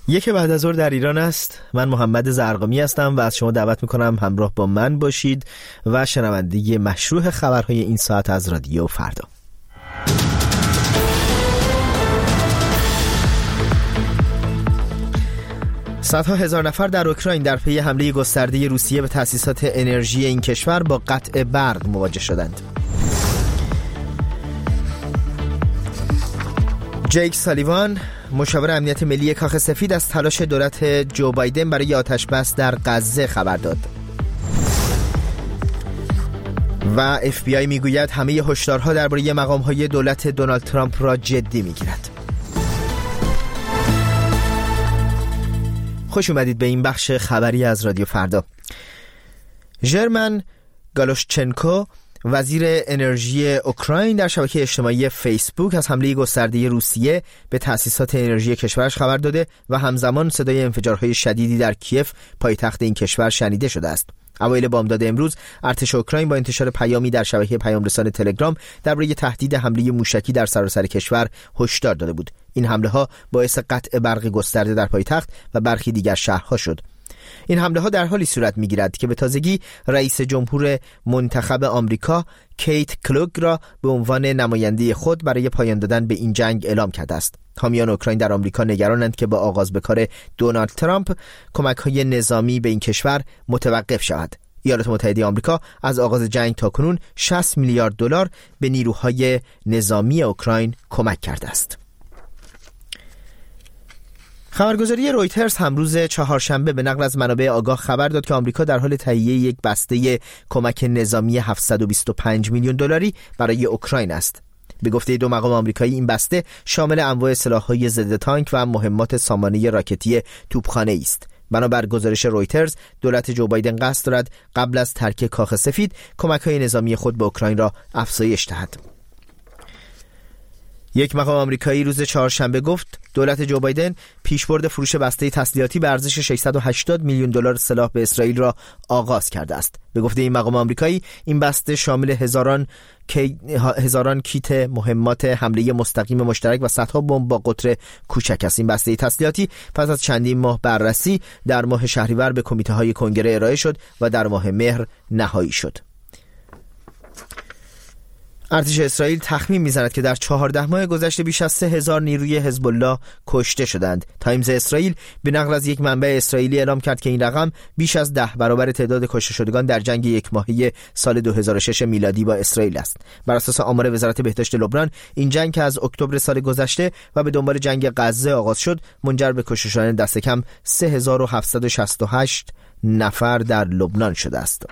یک بعد از ظهر در ایران است. من محمد زرقامی هستم و از شما دعوت میکنم همراه با من باشید و شنونده مشروع خبرهای این ساعت از رادیو فردا. صدها هزار نفر در اوکراین در پی حمله گسترده روسیه به تأسیسات انرژی این کشور با قطع برق مواجه شدند. جیک سالیوان، مشاور امنیت ملی کاخ سفید، از تلاش دولت جو بایدن برای آتش‌بس در غزه خبر داد. و FBI میگوید همه هشدارها درباره مقام‌های دولت دونالد ترامپ را جدی میگیرد. خوش اومدید به این بخش خبری از رادیو فردا. ژرمن گالوشچنکو، وزیر انرژی اوکراین، در شبکه اجتماعی فیسبوک از حمله گسترده روسیه به تأسیسات انرژی کشورش خبر داده و همزمان صدای انفجارهای شدیدی در کیف، پایتخت این کشور، شنیده شده است. اوایل بامداد امروز ارتش اوکراین با انتشار پیامی در شبکه پیام‌رسان تلگرام درباره تهدید حمله موشکی در سراسر کشور هشدار داده بود. این حمله ها باعث قطع برق گسترده در پایتخت و برخی دیگر شهرها شد. این حمله ها در حالی صورت می‌گیرد که به تازگی رئیس جمهور منتخب آمریکا کیت کلوگ را به عنوان نماینده خود برای پایان دادن به این جنگ اعلام کرده است. حامیان اوکراین در آمریکا نگرانند که با آغاز به کار دونالد ترامپ کمک‌های نظامی به این کشور متوقف شود. ایالات متحده آمریکا از آغاز جنگ تاکنون 60 میلیارد دلار به نیروهای نظامی اوکراین کمک کرده است. خبرگزاری رویترز هم روز چهارشنبه به نقل از منابع آگاه خبر داد که آمریکا در حال تهیه یک بسته کمک نظامی 725 میلیون دلاری برای اوکراین است. به گفته دو مقام آمریکایی این بسته شامل انواع سلاح‌های ضد تانک و مهمات سامانه راکتی توپخانه‌ای است. بنابر گزارش رویترز، دولت جو بایدن قصد دارد قبل از ترک کاخ سفید کمک‌های نظامی خود به اوکراین را افزایش دهد. یک مقام آمریکایی روز چهارشنبه گفت دولت جو بایدن پیشبرد فروش بسته تسلیحاتی به ارزش 680 میلیون دلار سلاح به اسرائیل را آغاز کرده است. به گفته این مقام آمریکایی، این بسته شامل هزاران کیت مهمات حمله مستقیم مشترک و صدها بمب با قطر کوچک است. این بسته تسلیحاتی پس از چندین ماه بررسی در ماه شهریور به کمیته‌های کنگره ارائه شد و در ماه مهر نهایی شد. ارتش اسرائیل تخمین می‌زند که در 14 ماه گذشته بیش از 3000 نیروی حزب الله کشته شدند. تایمز اسرائیل به نقل از یک منبع اسرائیلی اعلام کرد که این رقم بیش از 10 برابر تعداد کشته شدگان در جنگ یک ماهه سال 2006 میلادی با اسرائیل است. بر اساس آمار وزارت بهداشت لبنان، این جنگ که از اکتبر سال گذشته و به دنبال جنگ غزه آغاز شد، منجر به کشته شدن دست کم 3768 نفر در لبنان شده است.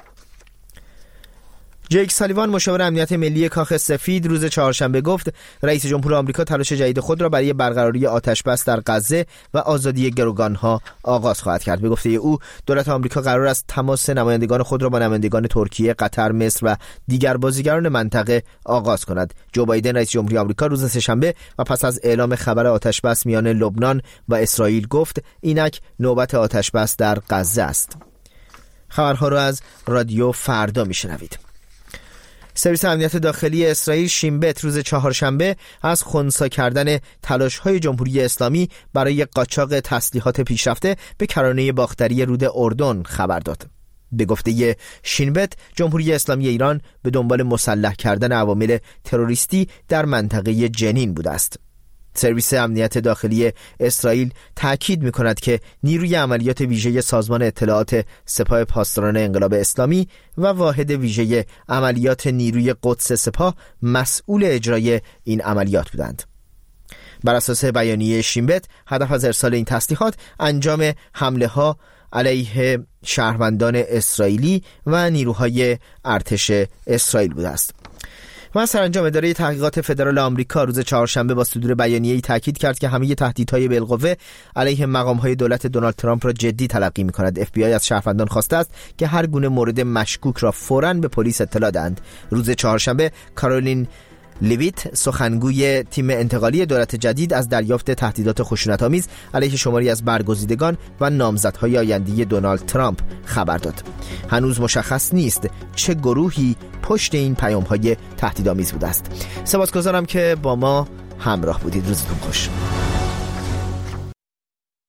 جیک سالیوان، مشاور امنیت ملی کاخ سفید، روز چهارشنبه گفت رئیس جمهور آمریکا تلاش جدید خود را برای برقراری آتش‌بس در غزه و آزادی گروگان‌ها آغاز خواهد کرد. به گفته او، دولت آمریکا قرار است تماس نمایندگان خود را با نمایندگان ترکیه، قطر، مصر و دیگر بازیگران منطقه آغاز کند. جو بایدن، رئیس جمهوری آمریکا، روز سه‌شنبه و پس از اعلام خبر آتش‌بس میان لبنان و اسرائیل گفت اینک نوبت آتش‌بس در غزه است. خبرها را از رادیو فردا میشنوید. سرویس امنیت داخلی اسرائیل شین بت روز چهارشنبه از خنثی کردن تلاش‌های جمهوری اسلامی برای قاچاق تسلیحات پیشرفته به کرانه باختری رود اردن خبر داد. به گفته شین بت، جمهوری اسلامی ایران به دنبال مسلح کردن عوامل تروریستی در منطقه جنین بوده است. سرویس امنیت داخلی اسرائیل تأکید می‌کند که نیروی عملیات ویژه سازمان اطلاعات سپاه پاسداران انقلاب اسلامی و واحد ویژه عملیات نیروی قدس سپاه مسئول اجرای این عملیات بودند. بر اساس بیانیه شین بت، هدف از ارسال این تسلیحات انجام حمله‌ها علیه شهروندان اسرائیلی و نیروهای ارتش اسرائیل بوده است. و سرانجام اداره تحقیقات فدرال آمریکا روز چهارشنبه با صدور بیانیه‌ای تاکید کرد که همه تهدیدهای بالقوه علیه مقام‌های دولت دونالد ترامپ را جدی تلقی می‌کند. FBI از شهروندان خواسته است که هر گونه مورد مشکوک را فوراً به پلیس اطلاع دهند. روز چهارشنبه کارولین لیویت، سخنگوی تیم انتقالی دولت جدید، از دریافت تهدیدات خشونت‌آمیز علیه شماری از برگزیدگان و نامزدهای آینده دونالد ترامپ خبر داد. هنوز مشخص نیست چه گروهی پشت این پیام‌های تهدیدآمیز بوده است. سپاسگزارم که با ما همراه بودید. روزتون خوش.